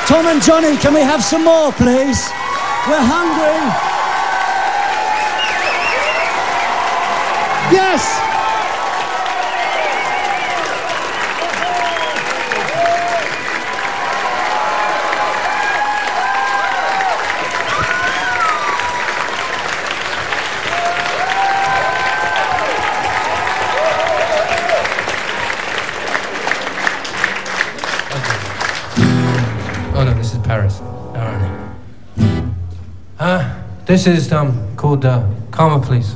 Tom and Johnny, can we have some more, please? We're hungry. Yes! Oh no, this is Paris. This is called Karma Police.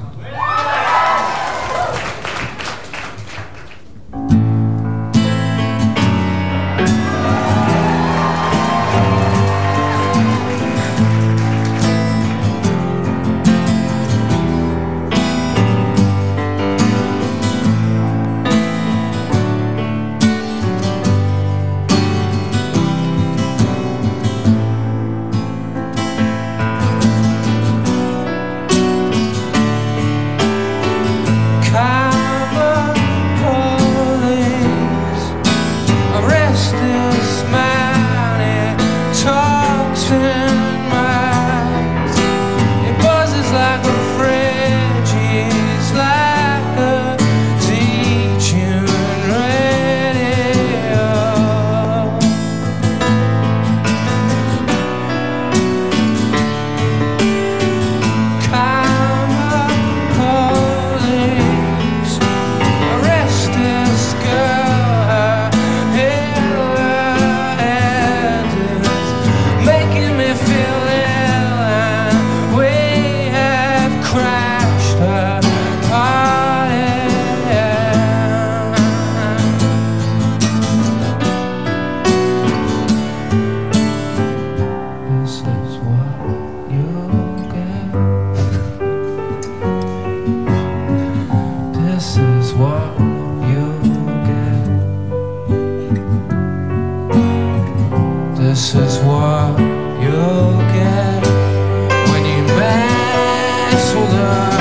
This is what you'll get when you mess with us.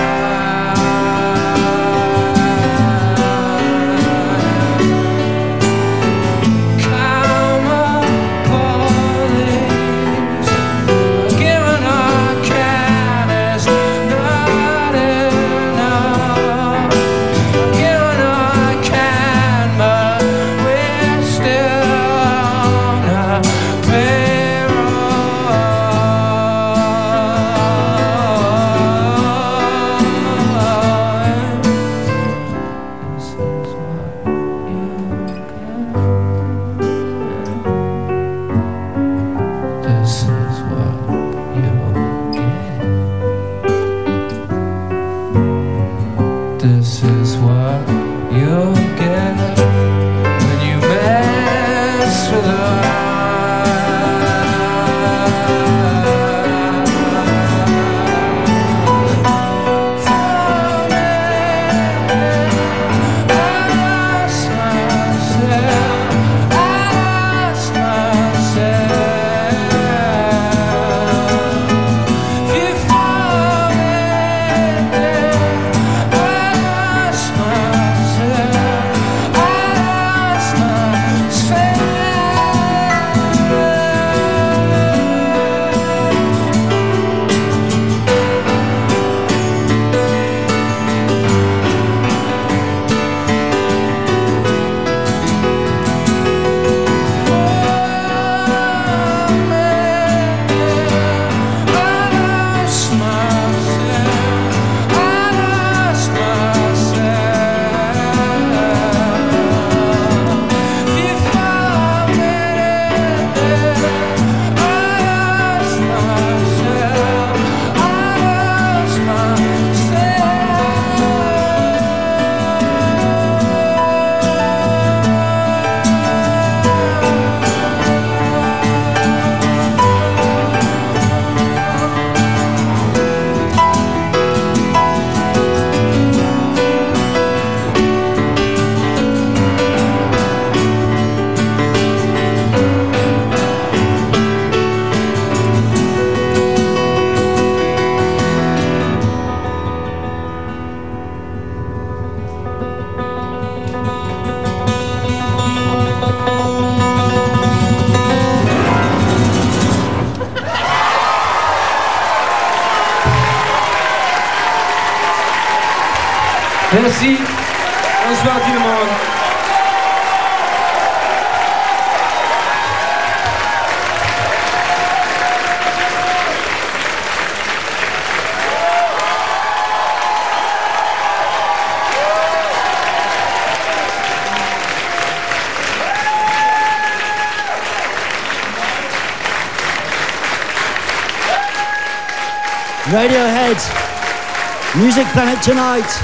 Karma police, giving our kindness not enough. Giving our kind, but we're still on the This is what you'll get when you mess with us. Merci. Bonsoir tout le monde. Radiohead, Music Planet Tonight.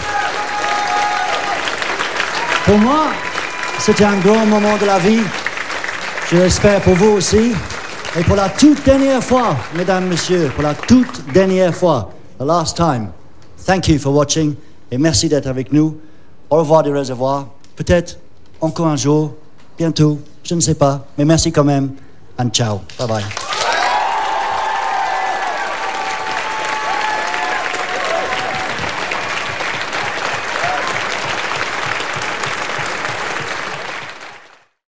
Pour moi, c'était un grand moment de la vie. Je l'espère pour vous aussi. Et pour la toute dernière fois, mesdames, messieurs, pour la toute dernière fois, the last time, thank you for watching et merci d'être avec nous. Au revoir des réservoirs. Peut-être encore un jour, bientôt, je ne sais pas, mais merci quand même. And ciao. Bye bye.